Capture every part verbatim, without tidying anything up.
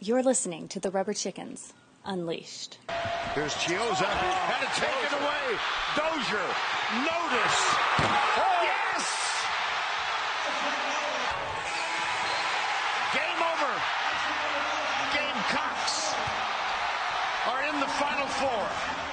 You're listening to the Rubber Chickens Unleashed. Here's Chiozza, had it taken away. Dozier, notice. Oh, yes! Game over. Gamecocks are in the Final Four.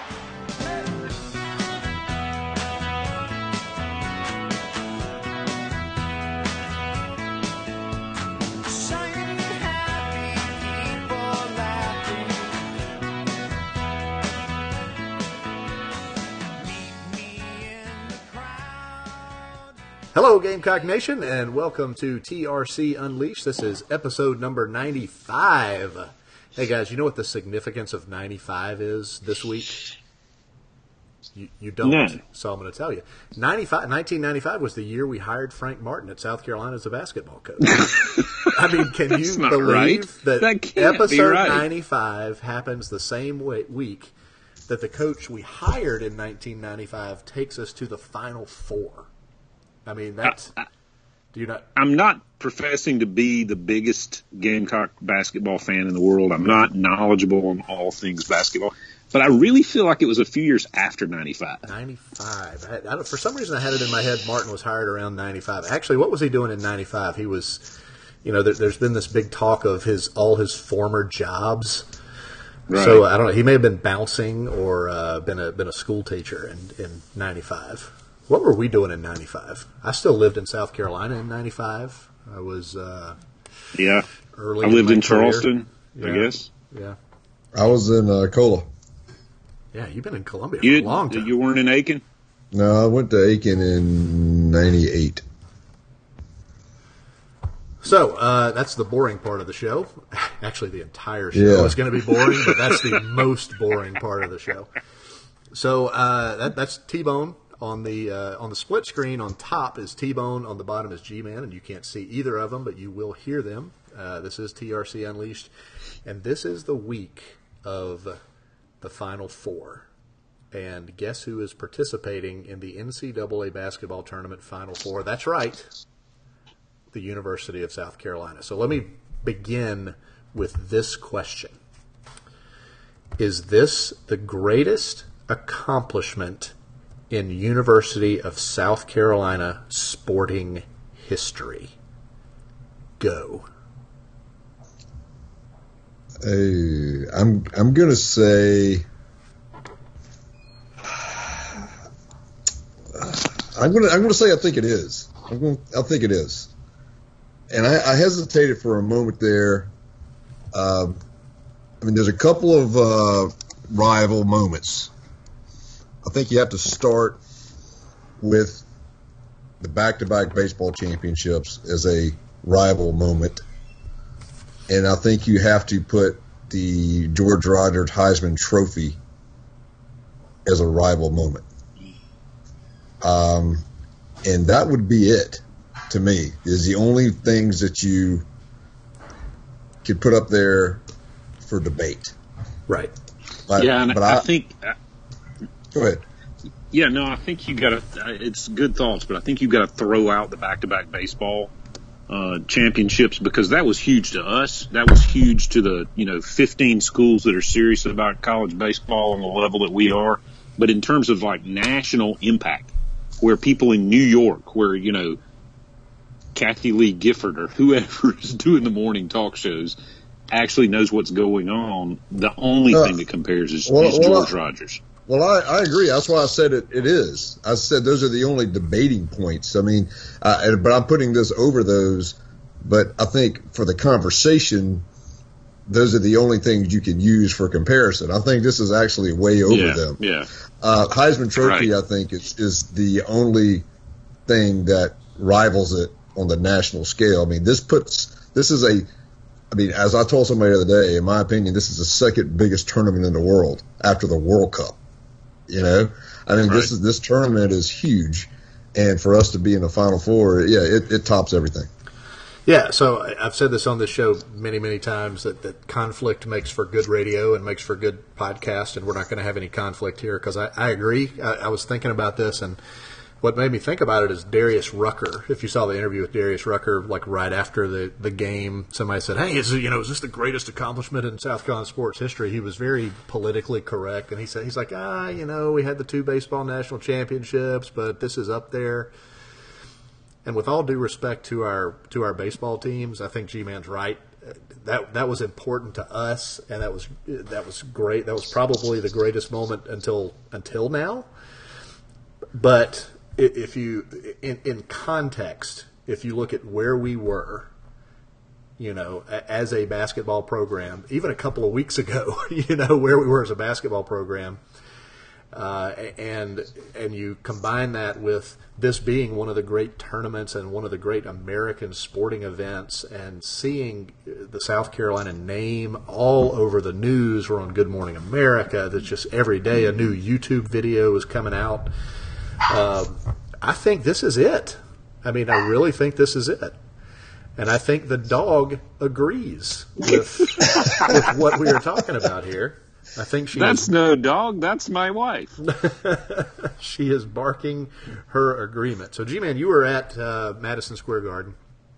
Hello, Gamecock Nation, and welcome to T R C Unleashed. This is episode number ninety-five. Hey, guys, you know what the significance of ninety-five is this week? You, you don't, no. So I'm going to tell you. ninety-five, nineteen ninety-five was the year we hired Frank Martin at South Carolina as a basketball coach. I mean, can you believe right. that, that episode right. ninety-five happens the same way, week that the coach we hired in nineteen ninety-five takes us to the Final Four? I mean, that's. I, I, do you not? I'm not professing to be the biggest Gamecock basketball fan in the world. I'm not knowledgeable on all things basketball, but I really feel like it was a few years after ninety-five. ninety-five. I, I don't, for some reason, I had it in my head. Martin was hired around ninety-five. Actually, what was he doing in ninety-five? He was, you know, there, there's been this big talk of his all his former jobs. Right. So I don't know. He may have been bouncing or uh, been a been a school teacher in in ninety-five. What were we doing in ninety-five? I still lived in South Carolina in ninety-five. I was uh, yeah. early. I lived in, in Charleston, yeah. I guess. Yeah. I was in uh, Cola. Yeah, you've been in Columbia You, for a long time. You weren't in Aiken? No, I went to Aiken in ninety-eight. So, uh, that's the boring part of the show. Actually, the entire show Yeah. is going to be boring, but that's the most boring part of the show. So, uh, that, that's T-Bone. On the uh, on the split screen, on top is T-Bone, on the bottom is G-Man, and you can't see either of them, but you will hear them. Uh, this is T R C Unleashed, and this is the week of the Final Four. And guess who is participating in the N C double A basketball tournament Final Four? That's right, the University of South Carolina. So let me begin with this question. Is this the greatest accomplishment in University of South Carolina sporting history? Go. Hey, I'm I'm gonna say I'm gonna I'm gonna say I think it is. I'm going I think it is. And I, I hesitated for a moment there. Um, I mean, there's a couple of uh, rival moments. I think you have to start with the back-to-back baseball championships as a rival moment. And I think you have to put the George Rogers Heisman Trophy as a rival moment. Um, and that would be it to me, is the only things that you could put up there for debate. Right. But, yeah, and but I, I, I think... Go ahead. Yeah, no, I think you got to. It's good thoughts, but I think you've got to throw out the back-to-back baseball uh, championships, because that was huge to us. That was huge to the you know fifteen schools that are serious about college baseball on the level that we are. But in terms of like national impact, where people in New York, where you know Kathy Lee Gifford or whoever is doing the morning talk shows, actually knows what's going on. The only uh, thing that compares is, well, is well, George Rogers. Well, I, I agree. That's why I said it, it is. I said those are the only debating points. I mean, uh, but I'm putting this over those. But I think for the conversation, those are the only things you can use for comparison. I think this is actually way over yeah, them. Yeah. Uh, Heisman Trophy, right. I think, is, is the only thing that rivals it on the national scale. I mean, this puts this is a. I mean, as I told somebody the other day, in my opinion, this is the second biggest tournament in the world after the World Cup. You know, I mean, right. this is this tournament is huge, and for us to be in the Final Four, yeah, it, it tops everything. Yeah, so I've said this on this show many, many times that, that conflict makes for good radio and makes for good podcast, and we're not going to have any conflict here because I, I agree. I, I was thinking about this, and what made me think about it is Darius Rucker. If you saw the interview with Darius Rucker, like right after the, the game, somebody said, "Hey, is, you know, is this the greatest accomplishment in South Carolina sports history?" He was very politically correct, and he said, "He's like, ah, you know, we had the two baseball national championships, but this is up there." And with all due respect to our to our baseball teams, I think G-Man's right. That that was important to us, and that was that was great. That was probably the greatest moment until until now. But if you, in, in context, if you look at where we were, you know, as a basketball program, even a couple of weeks ago, you know, where we were as a basketball program, uh, and and you combine that with this being one of the great tournaments and one of the great American sporting events, and seeing the South Carolina name all over the news or on Good Morning America, that just every day a new YouTube video is coming out. Um, I think this is it. I mean, I really think this is it. And I think the dog agrees with, with what we are talking about here. I think she That's is, no dog. That's my wife. she is barking her agreement. So, G-Man, you were at uh, Madison Square Garden.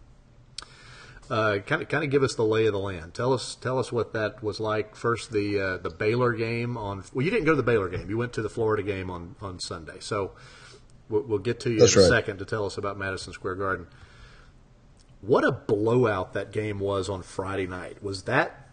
Uh, kind of, kind of give us the lay of the land. Tell us, tell us what that was like. First, the uh, the Baylor game on. Well, you didn't go to the Baylor game. You went to the Florida game on, on Sunday. So, we'll, we'll get to you That's in a right. second to tell us about Madison Square Garden. What a blowout that game was on Friday night. Was that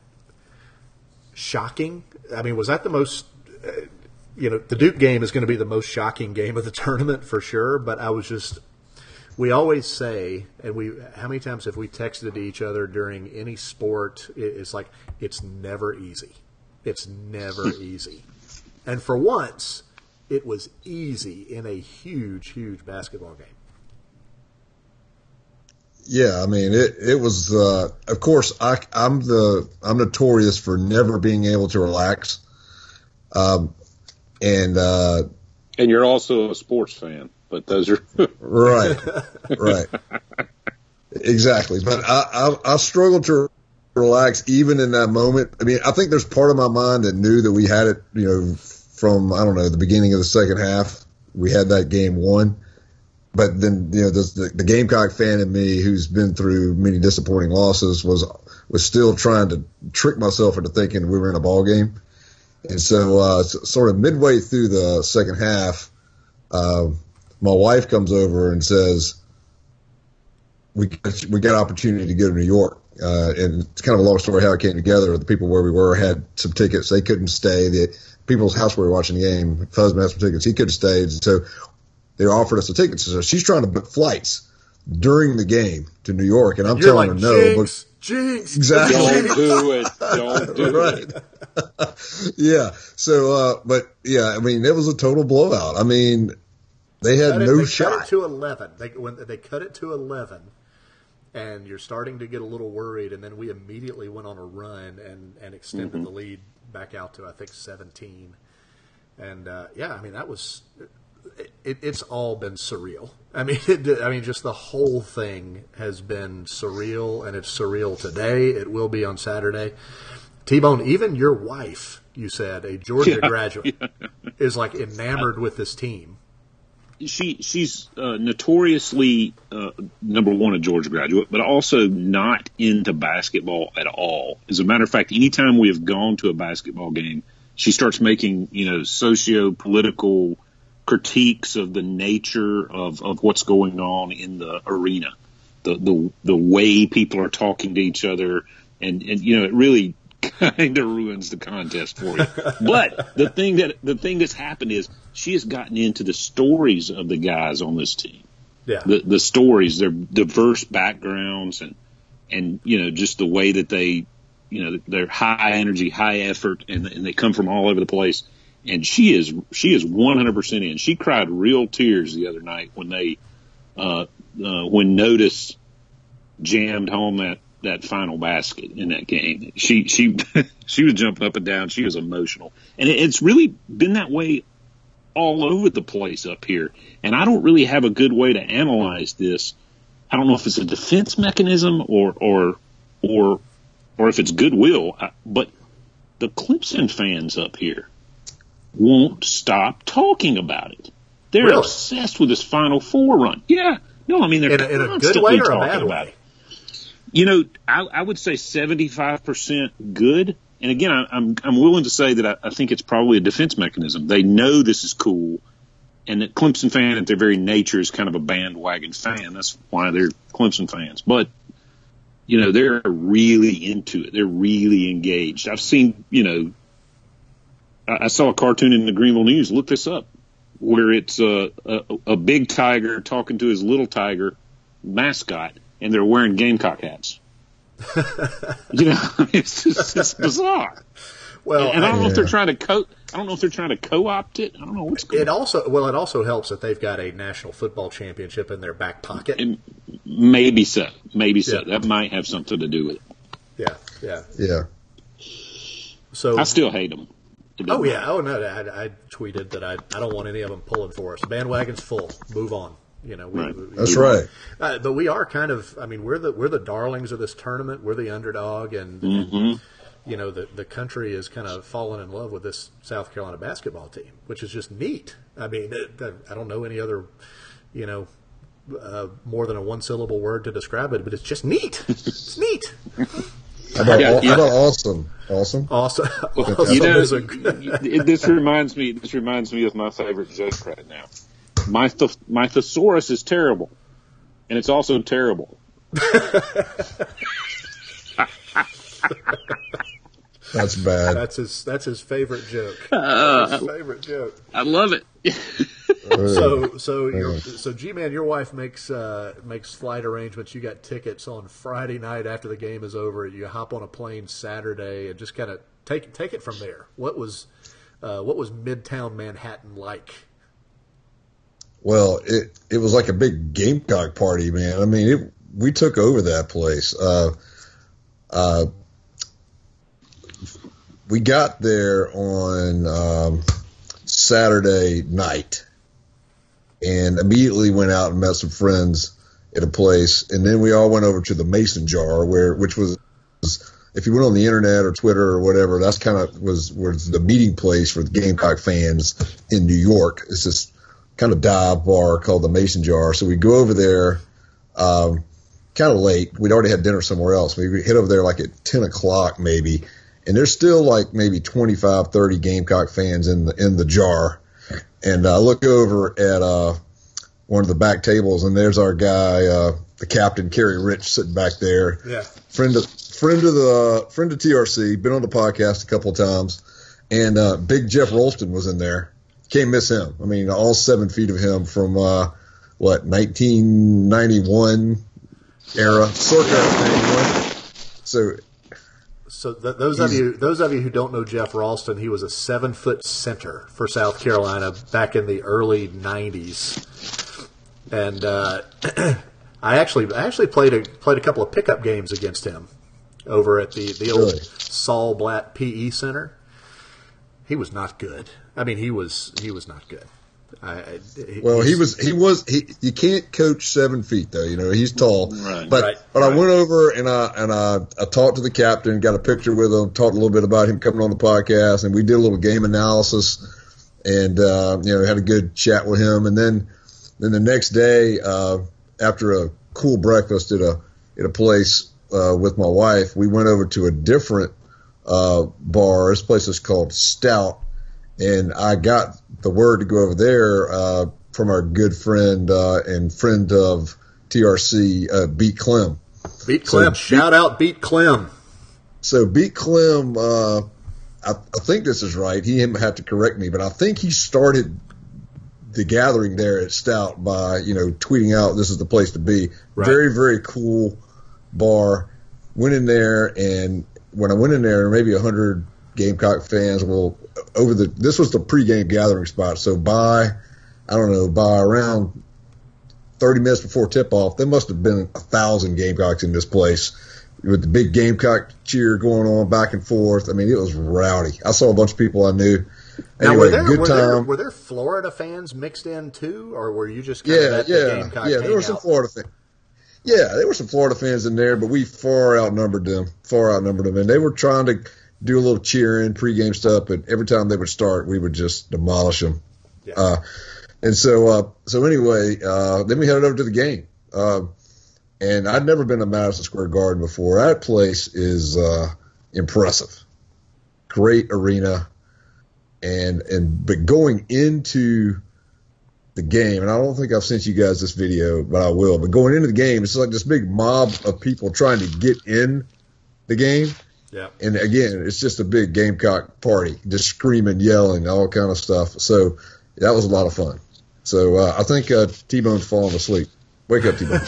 shocking? I mean, was that the most? Uh, you know, the Duke game is going to be the most shocking game of the tournament for sure. But I was just. We always say, and we how many times have we texted to each other during any sport? It's like, it's never easy. It's never easy. And for once, it was easy in a huge, huge basketball game. Yeah, I mean, it, it was, uh, of course, I, I'm the, I'm notorious for never being able to relax. Um, and, uh, And you're also a sports fan. But those are right, right, exactly. But I, I, I struggled to relax even in that moment. I mean, I think there's part of my mind that knew that we had it, you know, from, I don't know, the beginning of the second half. We had that game won. But then, you know, the, the Gamecock fan in me, who's been through many disappointing losses, was was still trying to trick myself into thinking we were in a ball game. And so, uh, sort of midway through the second half, uh, my wife comes over and says, we got, we got an opportunity to go to New York. Uh, and it's kind of a long story how it came together. The people where we were had some tickets. They couldn't stay. The people's house where we were watching the game, husband had some tickets. He couldn't stay. And so they offered us the tickets. So she's trying to book flights during the game to New York. And I'm You're telling like, her no. Jinx, Jinx. Exactly. don't do it. Don't do right. it. Yeah. So, uh, but yeah, I mean, it was a total blowout. I mean, they had Cut it- no they shot. cut it to eleven. They when they cut it to eleven, and you're starting to get a little worried. And then we immediately went on a run and, and extended Mm-hmm. the lead back out to I think seventeen. And uh, yeah, I mean that was it, it, it's all been surreal. I mean, it, I mean, just the whole thing has been surreal, and it's surreal today. It will be on Saturday. T-Bone, even your wife, you said, a Georgia Yeah, graduate, yeah. is like enamored with this team. She she's uh, notoriously uh, number one a Georgia graduate, but also not into basketball at all. As a matter of fact, anytime we have gone to a basketball game, she starts making you know socio-political critiques of the nature of, of what's going on in the arena, the the the way people are talking to each other, and and you know it really kind of ruins the contest for you. But the thing that the thing that's happened is she has gotten into the stories of the guys on this team. Yeah. The the stories, their diverse backgrounds, and and you know just the way that they, you know, they're high energy, high effort, and and they come from all over the place. And she is she is one hundred percent in. She cried real tears the other night when they uh, uh, when Notice jammed home that. that final basket in that game. She she she was jumping up and down. She was emotional. And it, it's really been that way all over the place up here. And I don't really have a good way to analyze this. I don't know if it's a defense mechanism or or or or if it's goodwill, but the Clemson fans up here won't stop talking about it. They're Really? obsessed with this Final Four run. Yeah. No, I mean, they're In a, in a good constantly way or a talking bad about way? it. You know, I, I would say seventy-five percent good. And again, I, I'm I'm willing to say that I, I think it's probably a defense mechanism. They know this is cool, and that Clemson fan at their very nature is kind of a bandwagon fan. That's why they're Clemson fans. But, you know, they're really into it. They're really engaged. I've seen, you know, I, I saw a cartoon in the Greenville News. Look this up, where it's a, a, a big tiger talking to his little tiger mascot, and they're wearing Gamecock hats. You know, it's just it's bizarre. Well, and, and I don't I, know if they're Yeah. trying to co. I don't know if they're trying to co-opt it. I don't know what's going it on. also well, it also helps that they've got a national football championship in their back pocket. And maybe so. Maybe so. Yeah. That might have something to do with it. Yeah, yeah. Yeah. So I still hate them. Oh yeah, oh no, I, I tweeted that I I don't want any of them pulling for us. Bandwagon's full. Move on. You know, we, Right. we- That's we- right. Uh, but we are kind of. I mean, we're the we're the darlings of this tournament. We're the underdog, and, Mm-hmm. and you know the the country is kind of fallen in love with this South Carolina basketball team, which is just neat. I mean, it, I don't know any other, you know, uh, more than a one syllable word to describe it, but it's just neat. It's neat. How about, Yeah, aw- yeah. how about awesome? Awesome. Awesome. awesome You know, is a- it- this reminds me. This reminds me of my favorite joke right now. My th- my thesaurus is terrible, and it's also terrible. That's bad. That's his. That's his favorite joke. That's his favorite joke. I love it. So, so, your, so, G-Man, your wife makes uh, makes flight arrangements. You got tickets on Friday night after the game is over. You hop on a plane Saturday and just kind of take take it from there. What was uh, what was Midtown Manhattan like? Well, it it was like a big Gamecock party, man. I mean, it, we took over that place. Uh, uh, we got there on um, Saturday night, and immediately went out and met some friends at a place, and then we all went over to the Mason Jar, where which was, if you went on the internet or Twitter or whatever, that's kind of was was the meeting place for the Gamecock fans in New York. It's this kind of dive bar called the Mason Jar. So we go over there, um, kind of late. We'd already had dinner somewhere else. We hit over there like at ten o'clock maybe, and there's still like maybe twenty-five, thirty Gamecock fans in the in the jar. And I look over at uh, one of the back tables, and there's our guy, uh, the captain, Kerry Rich, sitting back there. Yeah. Friend of friend of the friend of T R C, been on the podcast a couple of times, and uh, Big Jeff Rolston was in there. Can't miss him. I mean, all seven feet of him from uh, what nineteen ninety-one era, circa ninety-one. So. So th- those of you those of you who don't know Jeff Ralston, he was a seven foot center for South Carolina back in the early nineties, and uh, I actually I actually played a played a couple of pickup games against him over at the the old Really? Saul Blatt P E Center. He was not good. I mean, he was he was not good. I, I, he, Well, he was he was he. You can't coach seven feet though. You know he's tall. Right. But Right, but right. I went over and I and I, I talked to the captain, got a picture with him, talked a little bit about him coming on the podcast, and we did a little game analysis, and uh, you know had a good chat with him. And then then the next day, uh, after a cool breakfast at a at a place uh, with my wife, we went over to a different uh, bar. This place is called Stout. And I got the word to go over there uh, from our good friend uh, and friend of T R C, uh, Beat Clem. Beat Clem. So- Shout out Beat Clem. So Beat Clem, uh, I, I think this is right. He had to correct me, but I think he started the gathering there at Stout by, you know, tweeting out this is the place to be. Right. Very, very cool bar. Went in there, and when I went in there, maybe a hundred Gamecock fans will over the. This was the pregame gathering spot. So by, I don't know, by around thirty minutes before tip off, there must have been a thousand Gamecocks in this place with the big Gamecock cheer going on back and forth. I mean, it was rowdy. I saw a bunch of people I knew. Now, Anyway, were there, good were, time. there, were there Florida fans mixed in too, or were you just kind Yeah, of at the yeah, Gamecock yeah. There were some hangout? Florida fans. Yeah, there were some Florida fans in there, but we far outnumbered them. Far outnumbered them, and they were trying to do a little cheering, pregame stuff. But every time they would start, we would just demolish them. Yeah. Uh, And so, uh, so anyway, uh, then we headed over to the game. Uh, and I'd never been to Madison Square Garden before. That place is uh, impressive. Great arena. And, and, but going into the game, and I don't think I've sent you guys this video, but I will. But going into the game, it's like this big mob of people trying to get in the game. Yeah. And again, it's just a big Gamecock party, just screaming, yelling, all kind of stuff. So that was a lot of fun. So uh, I think uh, T-Bone's falling asleep. Wake up, T-Bone.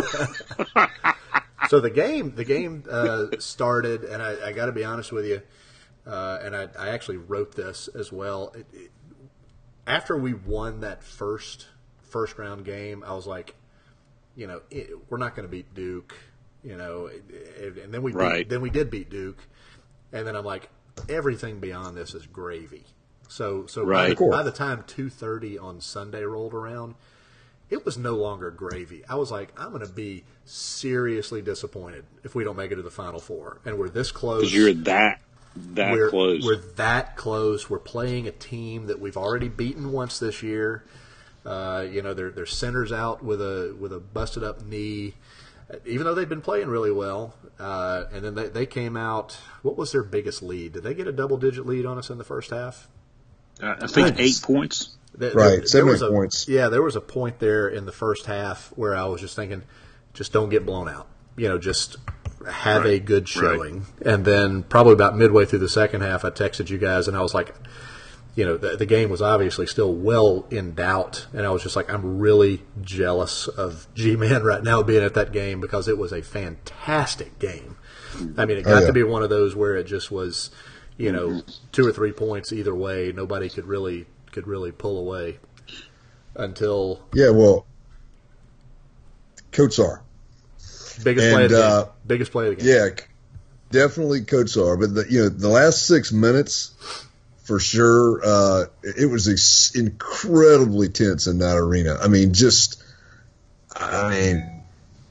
So the game, the game uh, started, and I, I got to be honest with you, uh, and I, I actually wrote this as well. It, it, after we won that first first round game, I was like, you know, it, we're not going to beat Duke. You know, and then we right. beat, then we did beat Duke, and then I'm like, everything beyond this is gravy. So so right. by, the, by the time two thirty on Sunday rolled around, it was no longer gravy. I was like, I'm going to be seriously disappointed if we don't make it to the Final Four, and we're this close. Because you're that that we're, close. We're that close. We're playing a team that we've already beaten once this year. Uh, you know, their their center's out with a with a busted up knee. Even though they've been playing really well, uh, and then they, they came out, what was their biggest lead? Did they get a double-digit lead on us in the first half? Uh, I think nice. eight points. There, right, there, seven there was a, points. Yeah, there was a point there in the first half where I was just thinking, just don't get blown out. You know, just have right. a good showing. Right. And then probably about midway through the second half, I texted you guys, and I was like, you know, the, the game was obviously still well in doubt, and I was just like, I'm really jealous of G-Man right now being at that game because it was a fantastic game. I mean, it got oh, yeah. to be one of those where it just was, you know, two or three points either way. Nobody could really could really pull away until yeah, well, Coach Sarr, biggest and, play of the uh, game. Biggest play of the game. Yeah, definitely Coach Sarr. But the, you know, the last six minutes. For sure, uh, it was ex- incredibly tense in that arena. I mean, just, I mean,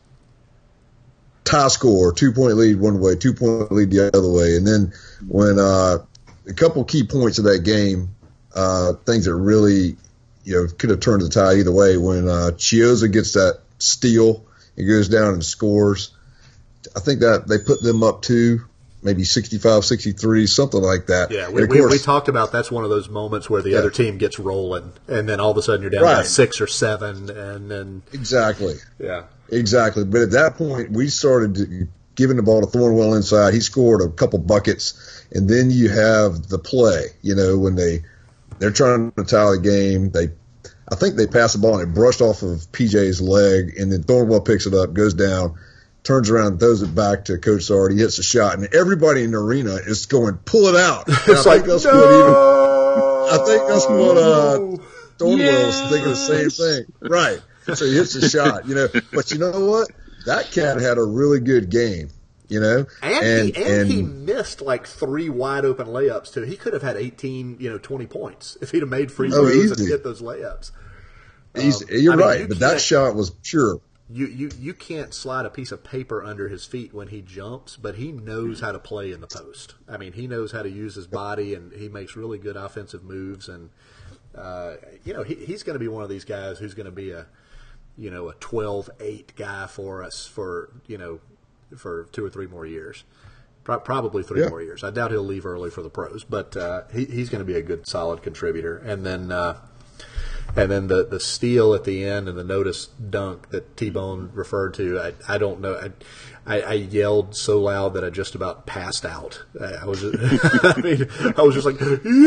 tie score, two-point lead one way, two-point lead the other way. And then when uh, a couple key points of that game, uh, things that really, you know, could have turned the tie either way. When uh, Chiozza gets that steal, he goes down and scores. I think that they put them up two. Maybe sixty-five, sixty-three, something like that. Yeah, we, we, we talked about that's one of those moments where the yeah. other team gets rolling, and then all of a sudden you're down right. by six or seven, and then exactly, yeah, exactly. But at that point, we started giving the ball to Thornwell inside. He scored a couple buckets, and then you have the play. You know, when they they're trying to tie the game, they I think they pass the ball and it brushed off of P J's leg, and then Thornwell picks it up, goes down. Turns around and throws it back to Coach Sarr. He hits a shot, and everybody in the arena is going, pull it out. It's I like, think that's no! what even, I think that's what uh, Thornwell yes! was thinking the same thing. Right. So he hits a shot, you know. But you know what? That cat had a really good game, you know. And, and, he, and, and he missed like three wide open layups, too. He could have had eighteen, you know, twenty points if he'd have made free throws oh, and hit those layups. He's, um, you're I mean, right, you but that shot was pure. You, you you can't slide a piece of paper under his feet when he jumps, but he knows how to play in the post. I mean, he knows how to use his body, and he makes really good offensive moves. And uh, you know, he, he's going to be one of these guys who's going to be a you know a twelve eight guy for us for you know for two or three more years, Pro- probably three yeah. more years. I doubt he'll leave early for the pros, but uh, he, he's going to be a good, solid contributor. And then. Uh, And then the, the steal at the end and the notice dunk that T-Bone referred to, I, I don't know. I, I, I yelled so loud that I just about passed out. I, I was just, I mean, I was just like,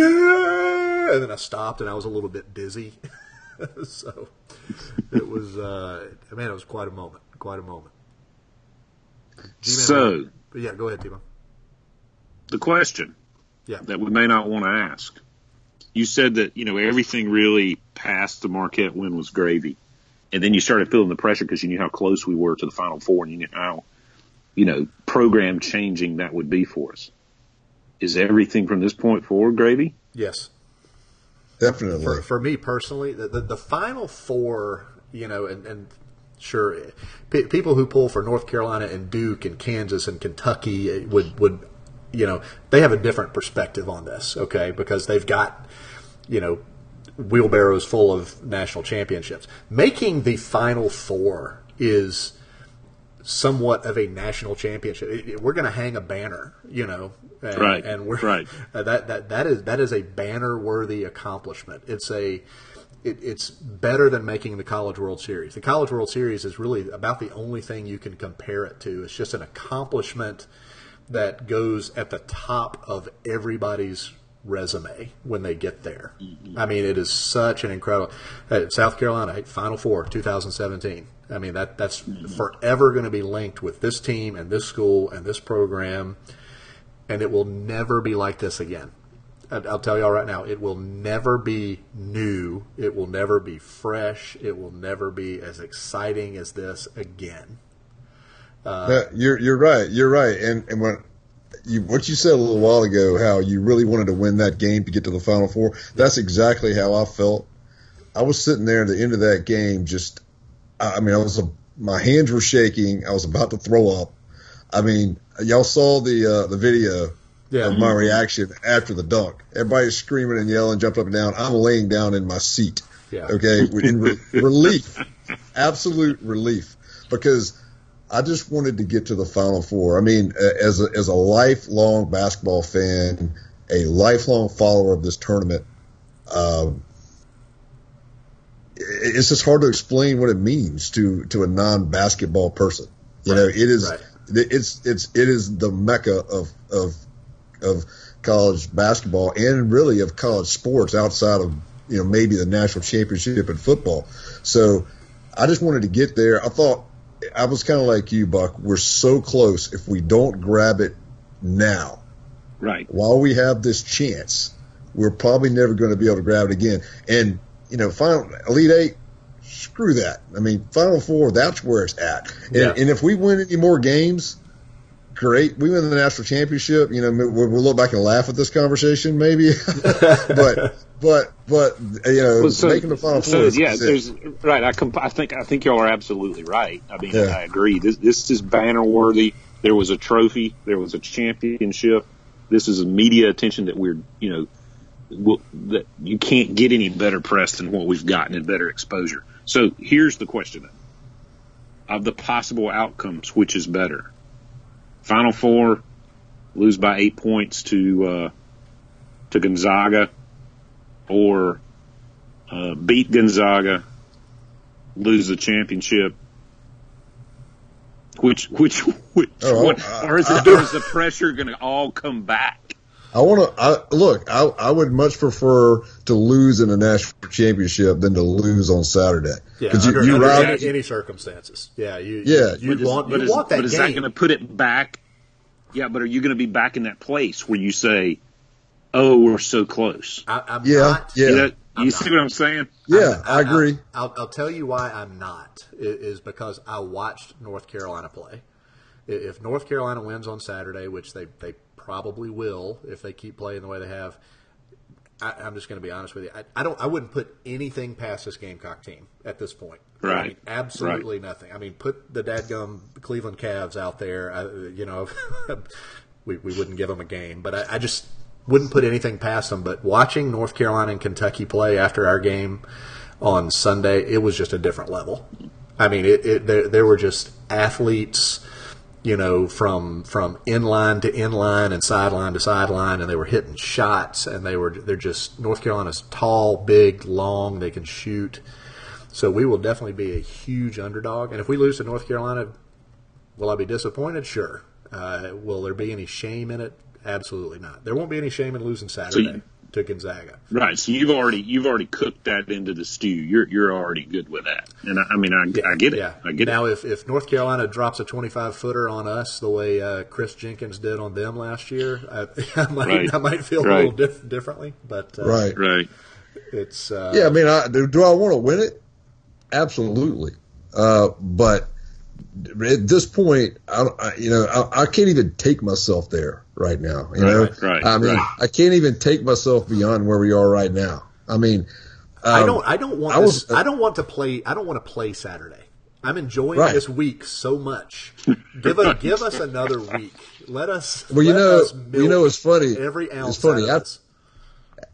yeah! And then I stopped and I was a little bit dizzy. So it was, uh, man, it was quite a moment. Quite a moment. G-Man, so, yeah, go ahead, T-Bone. The question yeah. that we may not want to ask. You said that, you know, everything really past the Marquette win was gravy. And then you started feeling the pressure because you knew how close we were to the Final Four and you knew how, you know, program changing that would be for us. Is everything from this point forward gravy? Yes. Definitely. For, for me personally, the, the, the Final Four, you know, and, and sure, p- people who pull for North Carolina and Duke and Kansas and Kentucky would, would, you know, they have a different perspective on this, okay, because they've got, you know, wheelbarrows full of national championships. Making the Final Four is somewhat of a national championship. It, it, we're going to hang a banner, you know, and, right? And we're right. Uh, that that that is that is a banner-worthy accomplishment. It's a it, it's better than making the College World Series. The College World Series is really about the only thing you can compare it to. It's just an accomplishment that goes at the top of everybody's resume when they get there. I mean, it is such an incredible uh, South Carolina Final Four twenty seventeen. I mean, that that's forever going to be linked with this team and this school and this program, and it will never be like this again. I'll tell y'all right now, it will never be new. It will never be fresh. It will never be as exciting as this again. Uh, yeah, you're you're right. You're right. And and when you what you said a little while ago, how you really wanted to win that game to get to the Final Four, that's exactly how I felt. I was sitting there at the end of that game, just I mean, I was my hands were shaking. I was about to throw up. I mean, y'all saw the uh, the video. Yeah. Of my reaction after the dunk. Everybody's screaming and yelling, jumping up and down. I'm laying down in my seat. Yeah. Okay, in re- relief, absolute relief, because I just wanted to get to the Final Four. I mean, as a, as a lifelong basketball fan, a lifelong follower of this tournament, um, it's just hard to explain what it means to to a non-basketball person. You know, it is right. it's it's it is the mecca of of of college basketball and really of college sports outside of, you know, maybe the national championship in football. So I just wanted to get there. I thought I was kind of like you, Buck. We're so close. If we don't grab it now, right, while we have this chance, we're probably never going to be able to grab it again. And, you know, final Elite Eight, screw that. I mean, Final Four, that's where it's at. And, yeah. and if we win any more games, great. We win the national championship. You know, we'll, we'll look back and laugh at this conversation, maybe. but, but, but, you know, well, so, making the Final so, Four. Is yeah, there's right. I, comp- I think I think y'all are absolutely right. I mean, yeah. I agree. This this is banner worthy. There was a trophy. There was a championship. This is a media attention that we're, you know, we'll, that you can't get any better press than what we've gotten and better exposure. So here's the question: of the possible outcomes, which is better? Final Four, lose by eight points to uh, to Gonzaga, or uh, beat Gonzaga, lose the championship. Which which which oh, one, I, or is it, or is the pressure going to all come back? I want to look. I, I would much prefer to lose in a national championship than to lose on Saturday. Yeah, you, under, you under ride, any, any circumstances. Yeah, you. Yeah, you, you want, but you is, want that but is game. that going to put it back? Yeah, but are you going to be back in that place where you say, "Oh, we're so close"? I, I'm yeah, not. yeah. You, know, I'm you not. see what I'm saying? Yeah, I, I agree. I, I'll, I'll tell you why I'm not. Is because I watched North Carolina play. If North Carolina wins on Saturday, which they, they probably will if they keep playing the way they have, I, I'm just going to be honest with you. I, I don't. I wouldn't put anything past this Gamecock team at this point. Right. I mean, absolutely right. nothing. I mean, put the dadgum Cleveland Cavs out there. I, you know, we we wouldn't give them a game, but I, I just wouldn't put anything past them. But watching North Carolina and Kentucky play after our game on Sunday, it was just a different level. I mean, it, it there, there were just athletes, you know, from from inline to inline and sideline to sideline, and they were hitting shots, and they were they're just North Carolina's tall, big, long. They can shoot, so we will definitely be a huge underdog. And if we lose to North Carolina, will I be disappointed? Sure. Uh, will there be any shame in it? Absolutely not. There won't be any shame in losing Saturday so you, to Gonzaga. Right. So you've already you've already cooked that into the stew. You're you're already good with that. And I, I mean, I, yeah, I get it. Yeah. I get now, it. if if North Carolina drops a twenty-five footer on us the way uh, Chris Jenkins did on them last year, I, I might right. I might feel right. a little diff- differently. But uh, right, right. It's uh, yeah. I mean, I, do, do I want to win it? Absolutely. Uh, but at this point, I, I you know, I, I can't even take myself there right now. You right, know, right, right, I mean, right. I can't even take myself beyond where we are right now. I mean, um, I don't. I don't want. I, was, this, I don't want to play. I don't want to play Saturday. I'm enjoying right. this week so much. Give us give us another week. Let us. Well, you let know, us you know, it's funny. Every ounce. It's funny. Out of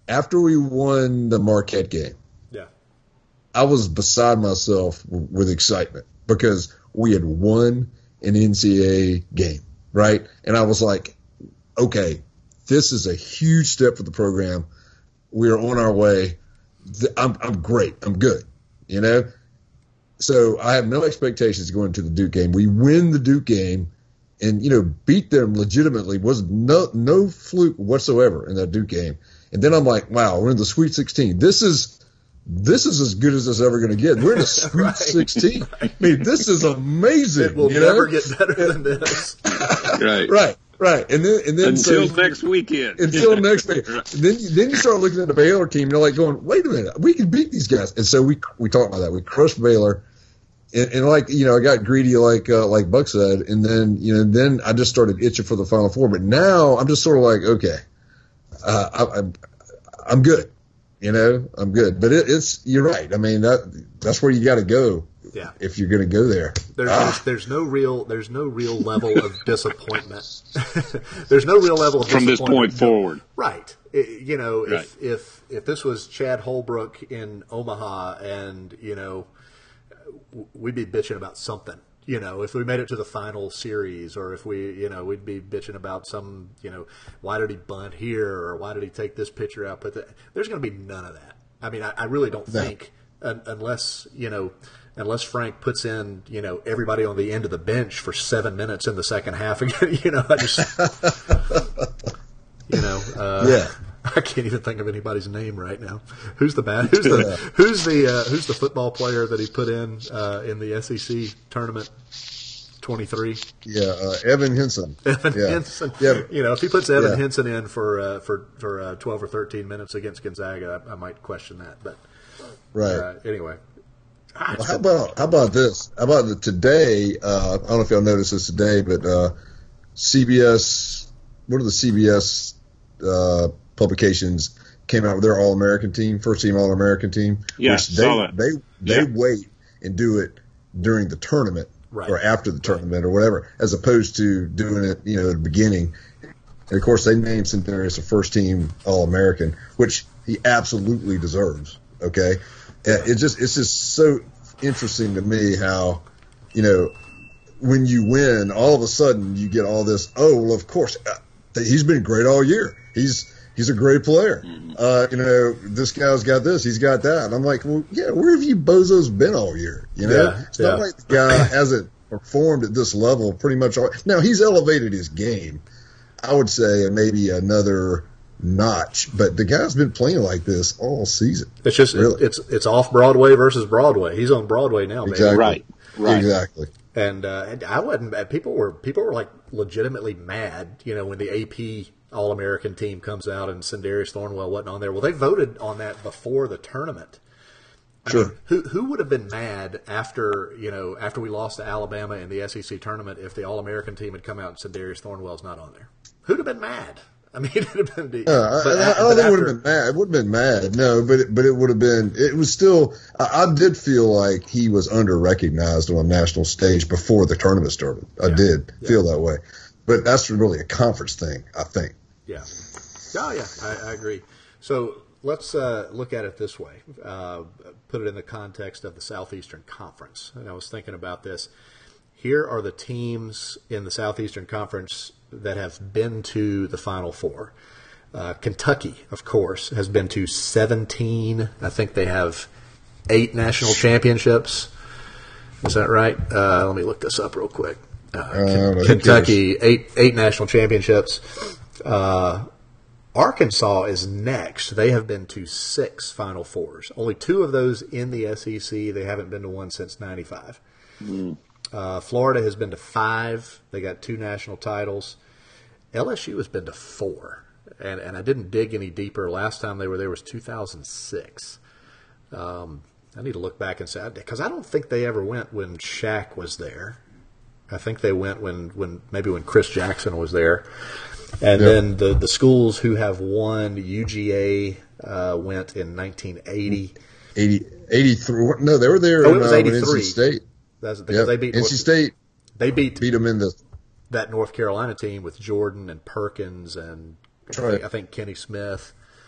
after we won the Marquette game, Yeah. I was beside myself w- with excitement because we had won an N C double A game, right? And I was like, okay, this is a huge step for the program. We are on our way. Th- I'm, I'm great. I'm good, you know? So I have no expectations going into the Duke game. We win the Duke game and, you know, beat them legitimately. Was no, no fluke whatsoever in that Duke game. And then I'm like, wow, we're in the Sweet sixteen. This is, This is as good as it's ever going to get. We're in a Sweet Right. sixteen. I mean, this is amazing. It will you never know? get better than this. Right. Right, right. And then, and then Until so, next weekend. until next week. Then, then you start looking at the Baylor team, and you're like going, wait a minute, we can beat these guys. And so we we talked about that. We crushed Baylor, and, and like you know, I got greedy, like uh, like Buck said, and then you know, then I just started itching for the Final Four. But now I'm just sort of like, okay, uh, I, I'm I'm good. You know, I'm good. But it, it's you're right. I mean, that that's where you got to go. Yeah. If you're going to go there. There's, Ah. there's there's no real there's no real level of disappointment. There's no real level of From this disappointment. point forward. Right. It- you know, if, Right. if if this was Chad Holbrook in Omaha, and you know, w- we'd be bitching about something. You know, if we made it to the final series, or if we, you know, we'd be bitching about some, you know, why did he bunt here, or why did he take this pitcher out? But the, there's going to be none of that. I mean, I, I really don't No. think, un, unless you know, unless Frank puts in, you know, everybody on the end of the bench for seven minutes in the second half again. You know, I just, you know, uh, Yeah. I can't even think of anybody's name right now. Who's the bad? Who's the who's the uh, who's the football player that he put in uh, in the S E C tournament? twenty-three. Yeah, uh, Evan Henson. Evan yeah. Henson. Yeah. You know, if he puts Evan Yeah. Henson in for uh, for for uh, twelve or thirteen minutes against Gonzaga, I, I might question that. But Right. uh, anyway, Ah, Well, how about how about this? How about the, today? Uh, I don't know if y'all noticed this today, but uh, C B S, one of the C B S uh, publications came out with their All American team, first team All American team. Yeah, which they, saw that. They they Yeah. wait and do it during the tournament Right. or after the tournament or whatever, as opposed to doing it, you know, at the beginning. And of course, they named Sindarius a first team All American, which he absolutely deserves. Okay, Uh, it just it's just so interesting to me how, you know, when you win, all of a sudden you get all this. Oh, well, of course, uh, he's been great all year. He's he's a great player. Uh, you know, this guy's got this, he's got that. And I'm like, well, yeah, where have you bozos been all year? You know, Yeah, it's not yeah. like the guy hasn't performed at this level pretty much all. Now he's elevated his game, I would say, maybe another notch. But the guy's been playing like this all season. it's just Really? it's it's off Broadway versus Broadway. He's on Broadway now, baby. Exactly. Right. Right. Exactly. And, uh, and I wasn't. uh, People were people were like legitimately mad, you know, when the A P All American team comes out and Sindarius Thornwell wasn't on there. Well, they voted on that before the tournament. I Sure. mean, who who would have been mad after you know after we lost to Alabama in the S E C tournament if the All American team had come out and Sindarius Thornwell's not on there? Who'd have been mad? I mean, it'd have been. The, Uh, but I, I a- don't but think it would after- have been mad. It would have been mad. No, but it, but it would have been. It was still. I, I did feel like he was under recognized on a national stage before the tournament started. I Yeah. did Yeah. feel that way, but that's really a conference thing, I think. Yeah. Oh, yeah, I, I agree. So let's uh, look at it this way. Uh, put it in the context of the Southeastern Conference. And I was thinking about this. Here are the teams in the Southeastern Conference that have been to the Final Four. Uh, Kentucky, of course, has been to seventeen. I think they have eight national championships. Is that right? Uh, let me look this up real quick. Uh, Uh, who Kentucky, eight eight national championships. Uh, Arkansas is next. They have been to six Final Fours. Only two of those in the S E C. They haven't been to one since ninety-five. Uh, Florida has been to five. They got two national titles. L S U has been to four. And, and I didn't dig any deeper. Last time they were there was two thousand six. Um, I need to look back and say, because I don't think they ever went when Shaq was there. I think they went when, when maybe when Chris Jackson was there. And Yeah. then the, the schools who have won, U G A uh, went in nineteen eighty. eighty, eighty-three. No, they were there. Oh, in, it was uh, when eighty-three. N C State. That's because Yep. they beat N C State they beat beat them in the. that North Carolina team with Jordan and Perkins and That's right. I think Kenny Smith.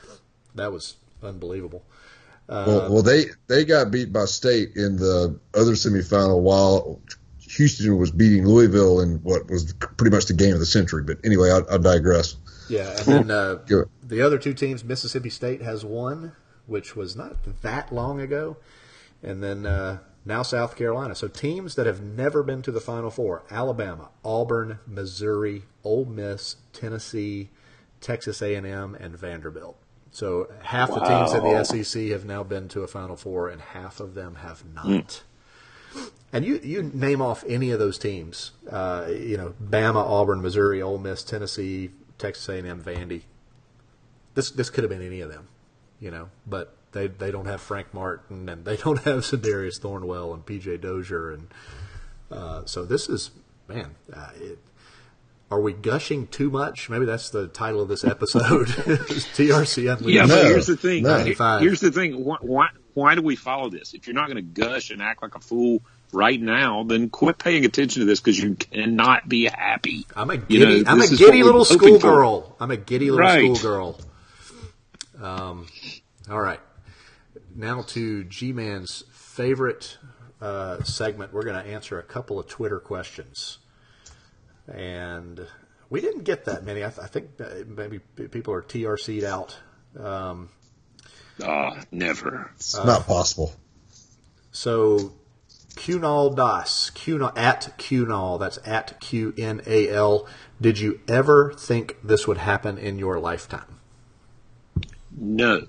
That was unbelievable. Uh, well, well, they they got beat by State in the other semifinal while Houston was beating Louisville in what was pretty much the game of the century. But anyway, I, I digress. Yeah, and then uh, the other two teams, Mississippi State has won, which was not that long ago, and then uh, now South Carolina. So teams that have never been to the Final Four: Alabama, Auburn, Missouri, Ole Miss, Tennessee, Texas A and M, and Vanderbilt. So half wow. the teams in the S E C have now been to a Final Four, and half of them have not. Mm. And you, you name off any of those teams, uh, you know, Bama, Auburn, Missouri, Ole Miss, Tennessee, Texas A and M, Vandy. This this could have been any of them, you know, but they they don't have Frank Martin, and they don't have Sedarius Thornwell and P J Dozier, and uh, so this is man. Uh, it, are we gushing too much? Maybe that's the title of this episode. T R C Unleashed. Yeah, but no, here's the thing. No. Here's the thing. Why, why why do we follow this? If you're not going to gush and act like a fool right now, then quit paying attention to this because you cannot be happy. I'm a giddy, you know, I'm a giddy little schoolgirl. I'm a giddy little right. schoolgirl. Um, all right. Now to G-Man's favorite uh, segment. We're going to answer a couple of Twitter questions. And we didn't get that many. I, th- I think maybe people are T R C'd out. Um, uh, never. It's uh, not possible. So, Qnal Das, Qnal, at Qnal, that's at Q N A L. Did you ever think this would happen in your lifetime? No.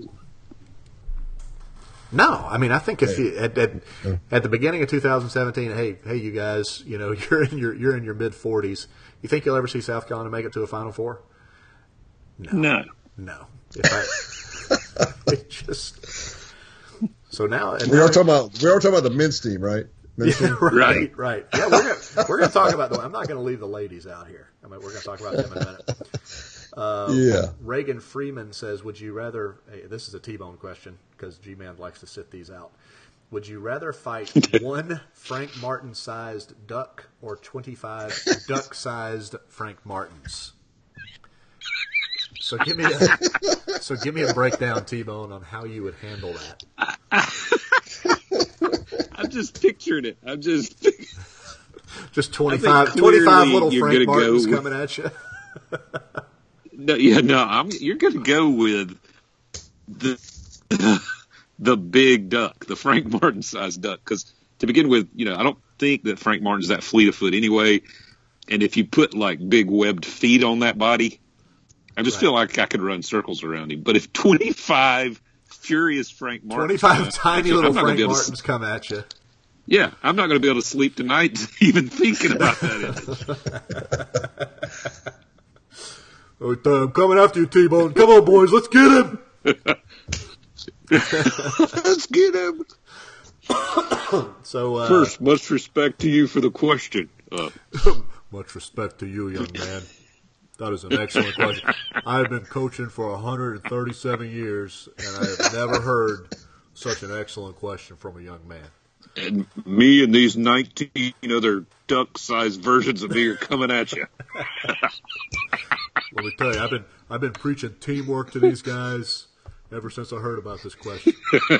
No, I mean, I think if you, at, at at the beginning of two thousand seventeen, hey, hey, you guys, you know, you're in your you're in your mid forties. You think you'll ever see South Carolina make it to a Final Four? No, no, no. If I, it just so now and we now, are talking about we are talking about the men's team, right? Men's yeah, team? right, right, right. Yeah, we're gonna we're gonna talk about the. I'm not going to leave the ladies out here. I mean, we're going to talk about them in a minute. Uh, yeah. Reagan Freeman says, would you rather, hey, this is a T-Bone question because G-Man likes to sit these out. Would you rather fight one Frank Martin-sized duck or twenty-five duck-sized Frank Martins? So give me a, so give me a breakdown, T-Bone, on how you would handle that. I'm just picturing it. I'm just just twenty-five, twenty-five little Frank Martins with, coming at you. No, yeah, no. I'm, you're going to go with the the big duck, the Frank Martin sized duck, because to begin with, you know, I don't think that Frank Martin's that fleet of foot anyway. And if you put like big webbed feet on that body, I just right. feel like I could run circles around him. But if twenty-five furious Frank Martins, twenty-five uh, tiny little Frank Martins to, come at you. Yeah, I'm not going to be able to sleep tonight even thinking about that image. Oh, I'm coming after you, T-Bone. Come on, boys, let's get him. Let's get him. So uh, first, much respect to you for the question. Uh, much respect to you, young man. That is an excellent question. I've been coaching for one hundred thirty-seven years, and I have never heard such an excellent question from a young man. And me and these nineteen other duck-sized versions of me are coming at you. Let me tell you, I've been I've been preaching teamwork to these guys ever since I heard about this question.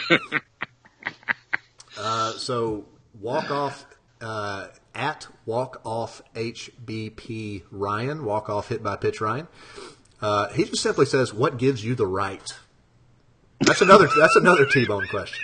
uh, so walk off uh, at walk off H B P Ryan, walk off hit by pitch Ryan. Uh, he just simply says, "What gives you the right?" That's another that's another T-Bone question.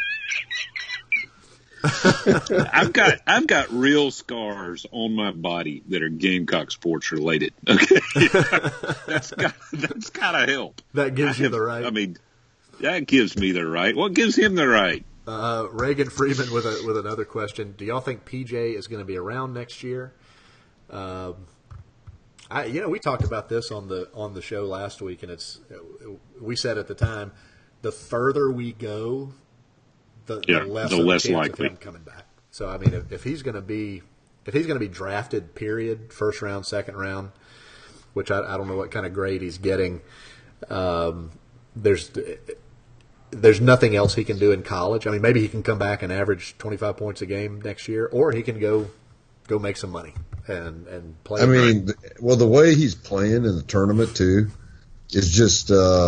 I've got I've got real scars on my body that are Gamecock sports related. Okay, that's got that's gotta help. That gives you the right. I mean, that gives me the right. What gives him the right? Uh, Reagan Freeman with a with another question. Do y'all think P J is going to be around next year? Um, I you know we talked about this on the on the show last week, and it's we said at the time, the further we go, the, yeah, the less, the of less a chance likely of him coming back. So I mean, if, if he's going to be if he's going to be drafted, period, first round, second round, which I, I don't know what kind of grade he's getting. Um, there's there's nothing else he can do in college. I mean, maybe he can come back and average twenty-five points a game next year, or he can go go make some money and and play. I mean, well, the way he's playing in the tournament too is just uh,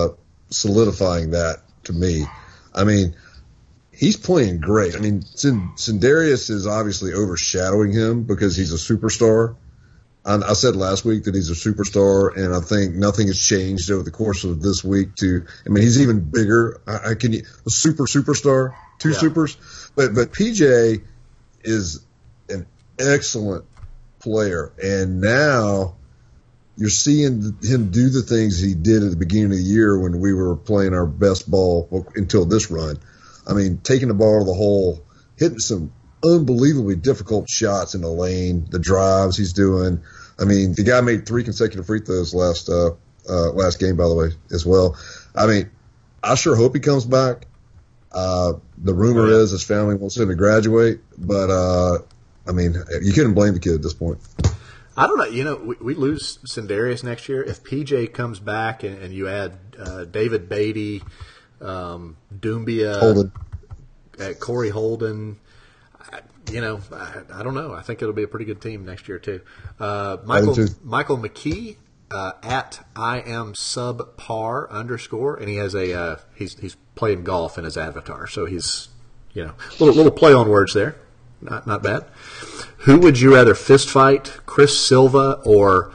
solidifying that to me. I mean, he's playing great. I mean, Sindarius is obviously overshadowing him because he's a superstar. I, I said last week that he's a superstar, and I think nothing has changed over the course of this week. To, I mean, he's even bigger. I, I can a super superstar, two yeah. supers, but but P J is an excellent player, and now you're seeing him do the things he did at the beginning of the year when we were playing our best ball until this run. I mean, taking the ball to the hole, hitting some unbelievably difficult shots in the lane, the drives he's doing. I mean, the guy made three consecutive free throws last uh, uh, last game, by the way, as well. I mean, I sure hope he comes back. Uh, the rumor yeah. is his family wants him to graduate, but uh, I mean, you couldn't blame the kid at this point. I don't know. You know, we, we lose Sindarius next year. If P J comes back and, and you add uh, David Beatty, um, Doumbia, Holden. Uh, Corey Holden, I, you know, I, I don't know. I think it'll be a pretty good team next year too. Uh, Michael Michael McKee uh, at I am subpar underscore, and he has a uh, he's he's playing golf in his avatar, so he's you know little little play on words there. Not not bad. Who would you rather fist fight, Chris Silva or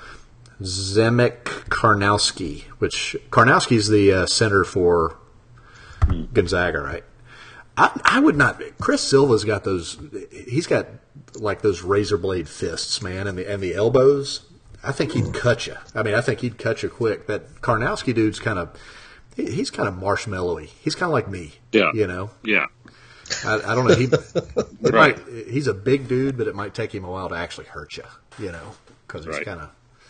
Zemek Karnowski? Which Karnowski's the uh, center for Gonzaga, right? I, I would not. Chris Silva's got those. He's got like those razor blade fists, man, and the and the elbows. I think he'd cut you. I mean, I think he'd cut you quick. That Karnowski dude's kind of. He, he's kind of marshmallowy. He's kind of like me. Yeah. You know. Yeah. I, I don't know. He, it right. might, he's a big dude, but it might take him a while to actually hurt you, you know, because he's right. kind of.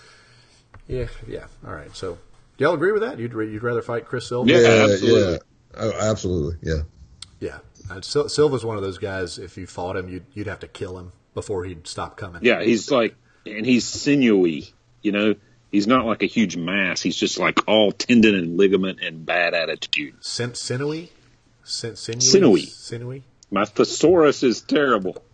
Yeah, yeah. All right. So, do y'all agree with that? You'd you'd rather fight Chris Silva? Yeah, yeah absolutely. Yeah. Oh, absolutely. Yeah. Yeah. Uh, Sil- Silva's one of those guys. If you fought him, you'd you'd have to kill him before he'd stop coming. Yeah, he's like, and he's sinewy. You know, he's not like a huge mass. He's just like all tendon and ligament and bad attitude. Sin- sinewy. Sin- sinewy. Sinewy. Sinewy. My thesaurus is terrible.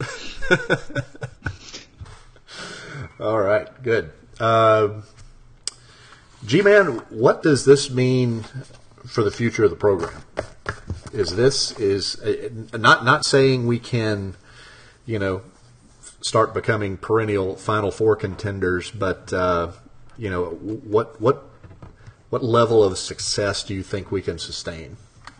All right, good. Uh, G-Man, what does this mean for the future of the program? Is this is uh, not not saying we can, you know, start becoming perennial Final Four contenders, but uh, you know, what what what level of success do you think we can sustain?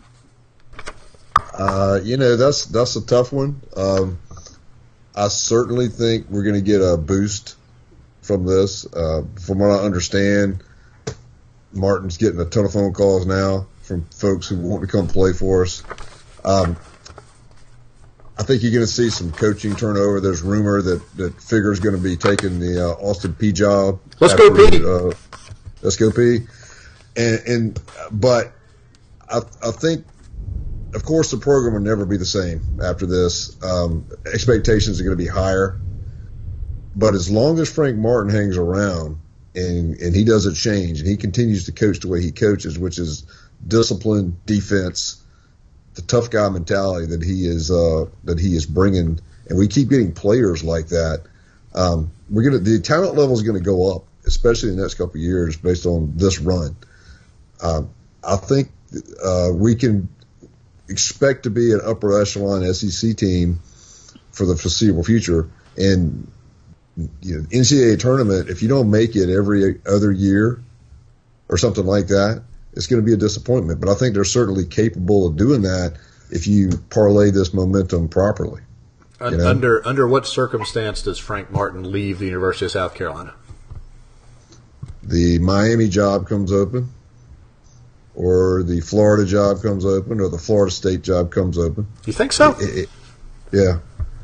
Uh, you know, that's that's a tough one. Um, I certainly think we're going to get a boost from this. Uh, from what I understand, Martin's getting a ton of phone calls now from folks who want to come play for us. Um, I think you're going to see some coaching turnover. There's rumor that, that Figure's going to be taking the uh, Austin Peay job. Let's after, go, P. Uh, let's go, P. And, and but I, I think, of course, the program will never be the same after this. Um, expectations are going to be higher. But as long as Frank Martin hangs around and, and he doesn't change and he continues to coach the way he coaches, which is discipline, defense, the tough guy mentality that he is uh, that he is bringing, and we keep getting players like that, um, we're gonna the talent level is going to go up, especially in the next couple of years based on this run. Um, I think uh, we can expect to be an upper echelon S E C team for the foreseeable future. And you know, N C double A tournament, if you don't make it every other year or something like that, it's going to be a disappointment. But I think they're certainly capable of doing that if you parlay this momentum properly. You know? Under under what circumstance does Frank Martin leave the University of South Carolina? The Miami job comes open, or the Florida job comes open, or the Florida State job comes open. You think so? It, it, yeah.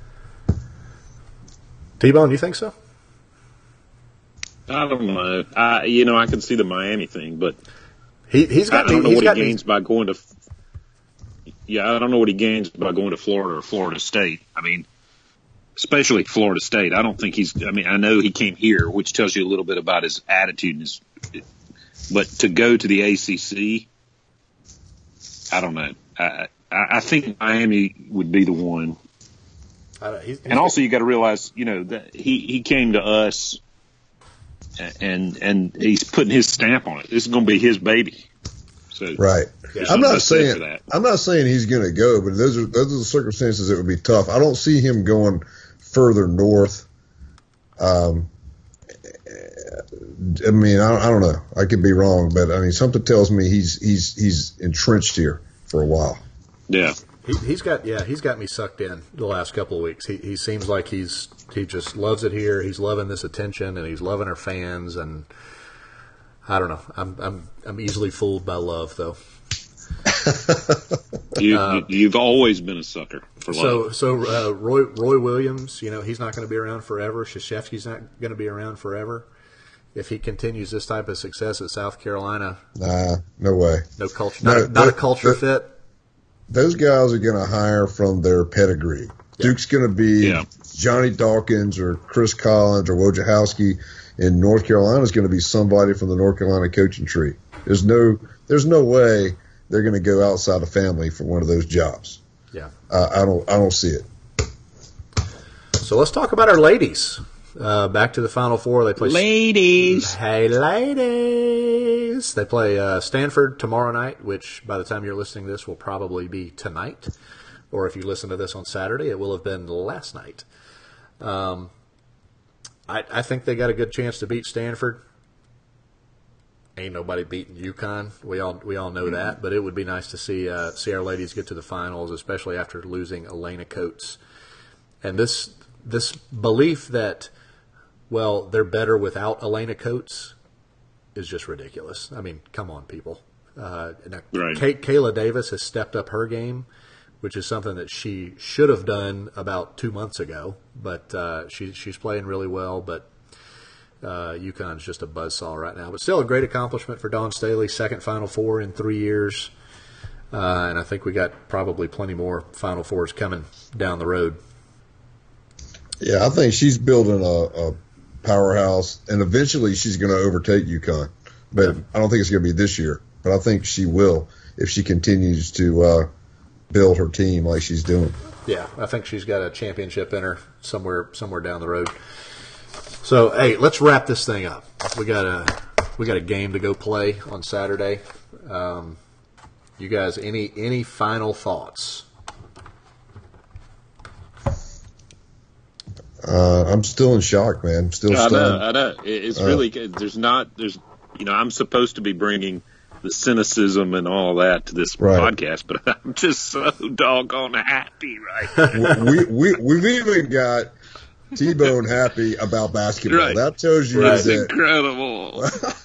T-Bone, you think so? I don't know. I, you know, I can see the Miami thing, but he, he's got. I don't the, know what got he gains the, by going to. Yeah, I don't know what he gains by going to Florida or Florida State. I mean, especially Florida State. I don't think he's. I mean, I know he came here, which tells you a little bit about his attitude. And his, but to go to the A C C, I don't know. I, I, I think Miami would be the one. Uh, he's, he's and also, you got to realize, you know, that he, he came to us, and and he's putting his stamp on it. This is going to be his baby. So right. there's I'm no not precedent saying for that. I'm not saying he's going to go, but those are those are the circumstances that would be tough. I don't see him going further north. Um, I mean, I, I don't know. I could be wrong, but I mean, something tells me he's he's he's entrenched here for a while. Yeah. He, he's got yeah, he's got me sucked in the last couple of weeks. He he seems like he's he just loves it here. He's loving this attention, and he's loving our fans. And I don't know. I'm I'm I'm easily fooled by love, though. you, uh, you you've always been a sucker for love. So so uh, Roy Roy Williams, you know, he's not going to be around forever. Krzyzewski's not going to be around forever. If he continues this type of success at South Carolina, nah, no way. No culture, no, not, a, not a culture fit. Those guys are going to hire from their pedigree. Yeah. Duke's going to be yeah. Johnny Dawkins or Chris Collins or Wojciechowski, and North Carolina is going to be somebody from the North Carolina coaching tree. There's no, there's no way they're going to go outside the family for one of those jobs. Yeah, uh, I don't, I don't see it. So let's talk about our ladies. Uh, back to the Final Four. They play ladies. Hey, ladies. They play uh, Stanford tomorrow night, which by the time you're listening to this will probably be tonight. Or if you listen to this on Saturday, it will have been last night. Um, I, I think they got a good chance to beat Stanford. Ain't nobody beating UConn. We all we all know that. But it would be nice to see uh, see our ladies get to the finals, especially after losing Elena Coates. And this this belief that, well, they're better without Elena Coates is just ridiculous. I mean, come on, people. Uh, now, right. Kay- Kayla Davis has stepped up her game, which is something that she should have done about two months ago. But uh, she, she's playing really well. But uh, UConn's just a buzzsaw right now. But still a great accomplishment for Dawn Staley. Second Final Four in three years. Uh, and I think we got probably plenty more Final Fours coming down the road. Yeah, I think she's building a, a powerhouse, and eventually she's going to overtake UConn. But yeah. I don't think it's going to be this year. But I think she will if she continues to uh, build her team like she's doing. Yeah, I think she's got a championship in her somewhere somewhere down the road. So, hey, let's wrap this thing up. We got a we got a game to go play on Saturday. Um, you guys, any any final thoughts? Uh, I'm still in shock, man. I'm still I stunned. know, I know. It's uh, really good. There's not, there's, you know, I'm supposed to be bringing the cynicism and all that to this right. podcast, but I'm just so doggone happy right now. we, we, we've even got T-Bone happy about basketball. Right. That tells you That's that. incredible.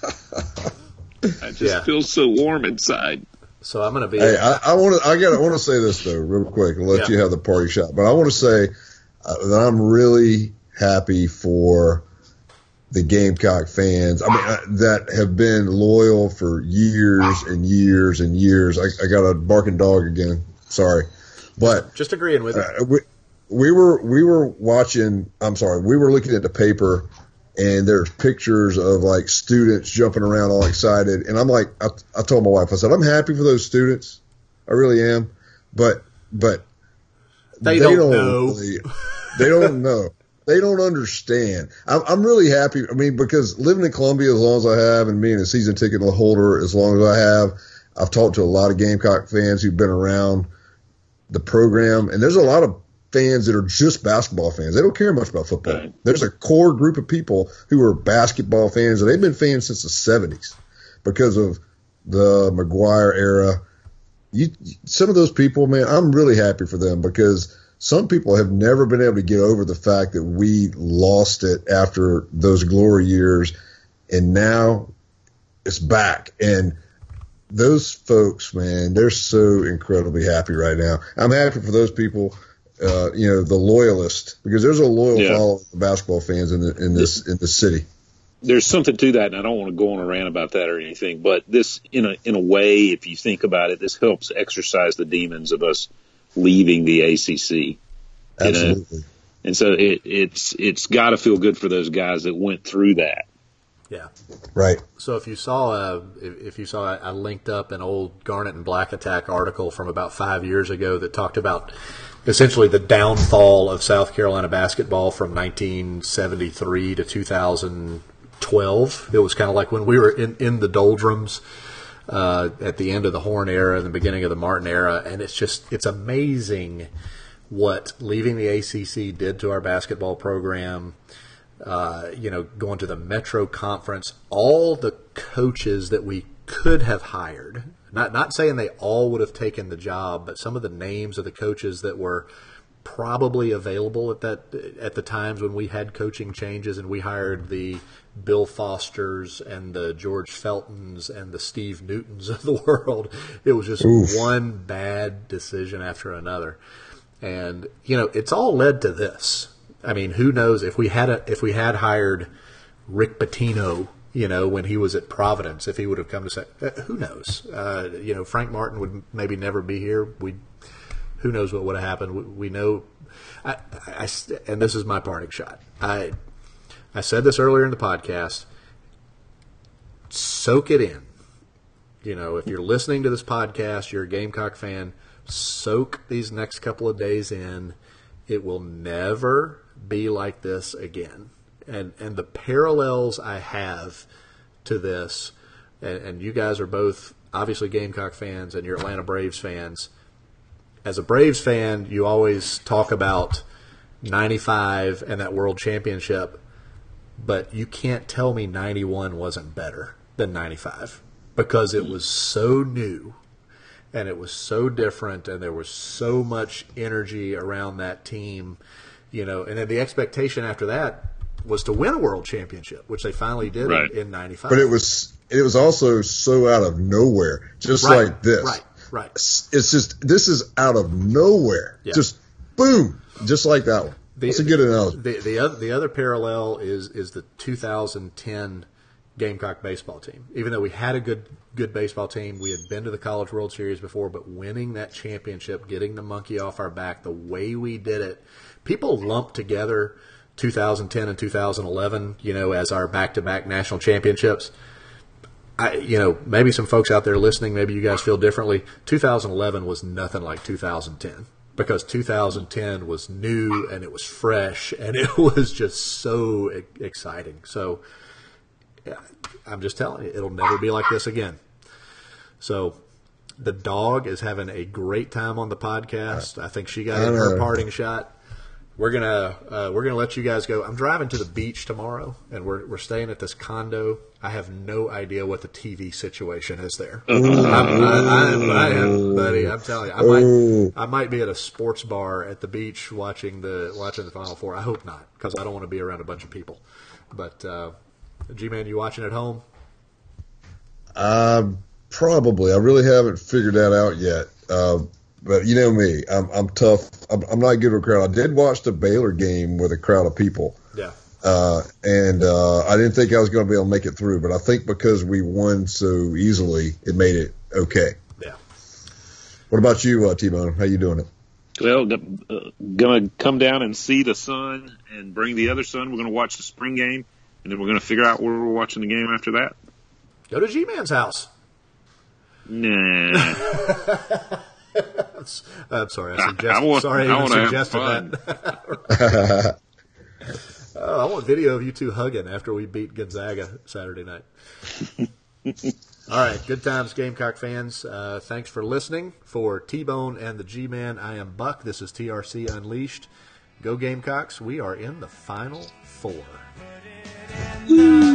I just yeah. feel so warm inside. So I'm going to be. Hey, I, I want to. I got. I want to say this though, real quick, and let yeah. you have the party shot. But I want to say uh, that I'm really happy for the Gamecock fans. I mean, uh, that have been loyal for years and years and years. I, I got a barking dog again. Sorry, but just agreeing with you. Uh, we, we were we were watching. I'm sorry. We were looking at the paper. And there's pictures of like students jumping around all excited. And I'm like, I, I told my wife, I said, I'm happy for those students. I really am. But, but they, they don't, don't know. Really, they don't know. They don't understand. I'm, I'm really happy. I mean, because living in Columbia as long as I have and being a season ticket holder as long as I have, I've talked to a lot of Gamecock fans who've been around the program. And there's a lot of fans that are just basketball fans. They don't care much about football. Right. There's a core group of people who are basketball fans, and they've been fans since the seventies because of the McGuire era. You, some of those people, man, I'm really happy for them because some people have never been able to get over the fact that we lost it after those glory years, and now it's back. And those folks, man, they're so incredibly happy right now. I'm happy for those people. Uh, you know, the loyalist, because there's a loyal yeah. following of basketball fans in the, in this in the city. There's something to that, and I don't want to go on a rant about that or anything. But this, in a in a way, if you think about it, this helps exercise the demons of us leaving the A C C. Absolutely. Know? And so it, it's it's got to feel good for those guys that went through that. Yeah. Right. So if you saw, uh, if, if you saw, I linked up an old Garnet and Black Attack article from about five years ago that talked about essentially the downfall of South Carolina basketball from nineteen seventy-three to two thousand twelve. It was kind of like when we were in, in the doldrums. uh, at the end of the Horn era and the beginning of the Martin era, and it's just it's amazing what leaving the A C C did to our basketball program. Uh, you know, going to the Metro Conference, all the coaches that we could have hired. Not not saying they all would have taken the job, but some of the names of the coaches that were probably available at that at the times when we had coaching changes and we hired the Bill Fosters and the George Feltons and the Steve Newtons of the world. It was just Oof. one bad decision after another. And, you know, it's all led to this. I mean, who knows if we had a, if we had hired Rick Pitino, you know, when he was at Providence, if he would have come to say, uh, who knows? Uh, you know, Frank Martin would maybe never be here. We, who knows what would have happened? We, we know. I, I, and this is my parting shot. I, I said this earlier in the podcast. Soak it in. You know, if you're listening to this podcast, you're a Gamecock fan. Soak these next couple of days in. It will never be like this again. And and the parallels I have to this, and, and you guys are both obviously Gamecock fans and you're Atlanta Braves fans. As a Braves fan, you always talk about ninety-five and that World Championship, but you can't tell me ninety-one wasn't better than ninety-five because it was so new. And it was so different, and there was so much energy around that team, you know. And then the expectation after that was to win a world championship, which they finally did right. in ninety-five. But it was it was also so out of nowhere, just right. like this. Right, right. It's, it's just this is out of nowhere, yeah. just boom, just like that one. The, That's a good analogy. The the other the other parallel is is the two thousand ten Gamecock baseball team. Even though we had a good good baseball team, we had been to the College World Series before, but winning that championship, getting the monkey off our back, the way we did it, people lumped together two thousand ten and two thousand eleven, you know, as our back-to-back national championships. I, you know, maybe some folks out there listening, maybe you guys feel differently. two thousand eleven was nothing like two thousand ten because two thousand ten was new and it was fresh and it was just so exciting. So, yeah, I'm just telling you, it'll never be like this again. So the dog is having a great time on the podcast. I think she got in her parting shot. We're gonna uh, we're gonna let you guys go. I'm driving to the beach tomorrow, and we're we're staying at this condo. I have no idea what the T V situation is there. I'm, I, I, I am, buddy. I'm telling you, I might I might be at a sports bar at the beach watching the watching the Final Four. I hope not, because I don't want to be around a bunch of people. But uh, G-Man, you watching at home? Um, probably. I really haven't figured that out yet. Uh, but you know me, I'm, I'm tough. I'm, I'm not good with a crowd. I did watch the Baylor game with a crowd of people. Yeah. Uh, and uh, I didn't think I was going to be able to make it through, but I think because we won so easily, it made it okay. Yeah. What about you, uh, T-Bone? How you doing it? Well, uh, going to come down and see the sun and bring the other son. We're going to watch the spring game, and then we're going to figure out where we're watching the game after that. Go to G-Man's house. Nah. I'm sorry. I, suggest, I want, sorry I, I even suggested that. Oh, I want video of you two hugging after we beat Gonzaga Saturday night. All right. Good times, Gamecock fans. Uh, thanks for listening. For T-Bone and the G-Man, I am Buck. This is T R C Unleashed. Go Gamecocks. We are in the Final Four.